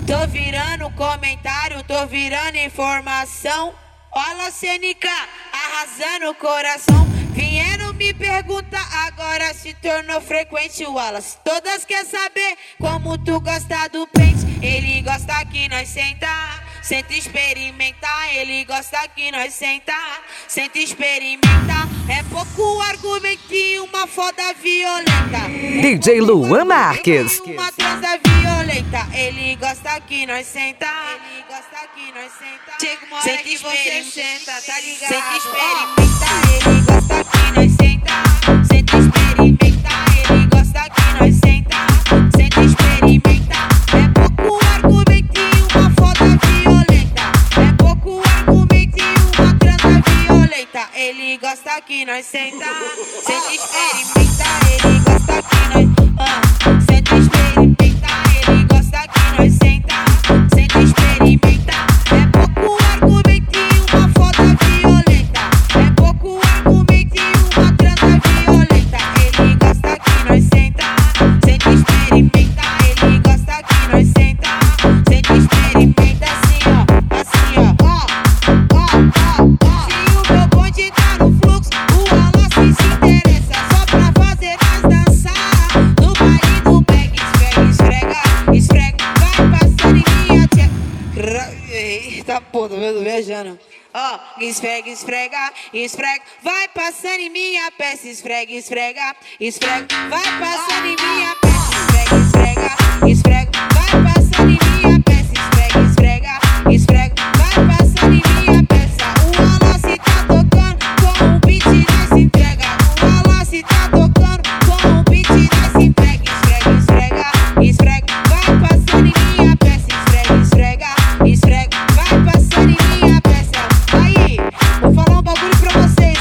Tô virando comentário, tô virando informação. Olha a CNK, arrasando o coração. Vieram me perguntar, agora se tornou frequente. Wallace, todas quer saber como tu gosta do pente. Ele gosta que nós sentar, senta experimentar. Ele gosta que nós sentar, senta experimentar. É pouco argumento e uma foda violenta. DJ Luan Marques. Uma transa violenta. Ele gosta que nós sentar, ele gosta que nós sentar. Chega uma hora que você senta, tá ligado? Senta experimentar. Ele gosta que nós sentar, senta experimentar. Ele gosta que nós sentar, senta experimentar. É pouco argumento e uma foda violenta. É pouco argumento e uma transa violenta. Ele gosta que nós sentar, senta experimentar. Ele gosta que nós senta experimentar. Ele gosta que nós sentar, senta experimentar. É pouco argumento e uma foda violenta. É pouco argumento e uma transa violenta. Ele gosta que nós sentar, senta experimentar. Ele gosta que nós sentar, senta experimentar. Assim ó. Se o meu bonde tá no fluxo, o Wallace se interessa só pra fazer nós dançar. No baile do back, esfrega, esfrega, vai passando em minha tia. Eita porra, tô vendo, viajando. Ó, esfrega, esfrega, esfrega, vai passando em minha peça. Esfrega, esfrega, esfrega, vai passando em minha peça. Esfrega, esfrega, esfrega, vai passando em minha peça. Esfrega, esfrega, esfrega, vai passando em minha peça. O Wallace tá tocando com o beat nós se entrega. O Wallace tá tocando com o beat nós se entrega. Esfrega, esfrega, esfrega, vai passando em minha peça. Esfrega, esfrega, esfrega, vai passando em minha peça. Aí, vou falar um bagulho pra vocês,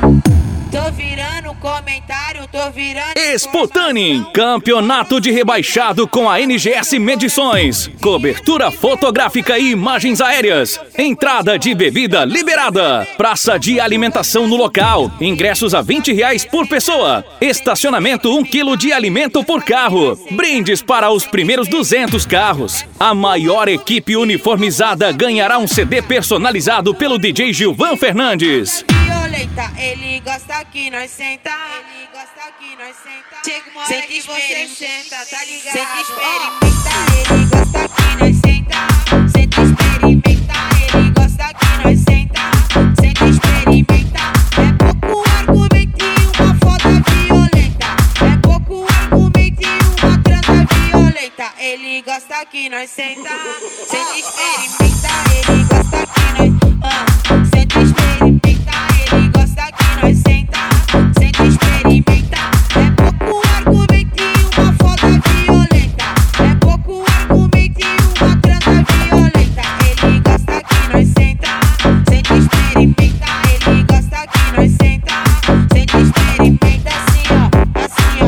ó. Tô virando comentário, tô virando Sputani, campeonato de rebaixado com a NGS Medições. Cobertura fotográfica e imagens aéreas. Entrada de bebida liberada. Praça de alimentação no local. Ingressos a R$20 por pessoa. Estacionamento 1 kg de alimento por carro. Brindes para os primeiros 200 carros. A maior equipe uniformizada ganhará um CD personalizado pelo DJ Gilvan Fernandes. violenta. Ele gosta que nós sentar, ele gosta que nós sentar. Chega uma hora que você senta, tá ligado? Senta experimentar. Ele gosta que nós sentar, senta experimentar. Ele gosta que nós sentar, senta experimentar. É pouco argumento e uma foda violenta. É pouco argumento e uma transa violenta. Ele gosta que nós sentar, senta experimentar. Ele gosta que nós senta experimentar. Ele gosta que nós sentar, senta experimentar. É pouco argumento e uma foda violenta. É pouco argumento e uma transa violenta. Ele gosta que nós sentar, senta experimentar. Ele gosta que nós sentar, senta experimentar. Assim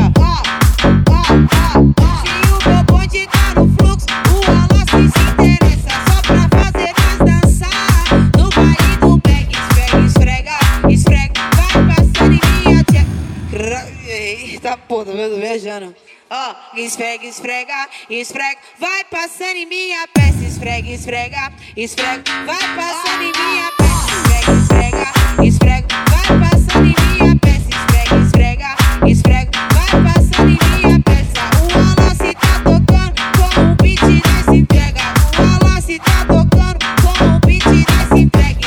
ó. Se o meu bonde tá no fluxo, o Wallace se interessa só pra fazer nós dançar. No baile do back, esfrega, esfrega, vai passando em minha tia. Eita porra, tô vendo, viajando. Ó, esfrega, esfrega, esfrega, vai passando em minha peça. Esfrega, esfrega, esfrega, vai passando em minha peça. Esfrega, esfrega, esfrega, vai passando em minha peça. Esfrega, esfrega, esfrega, vai passando em minha peça. O Wallace tá tocando com o beat nós se entrega. O Wallace tá tocando com o beat nós se entrega.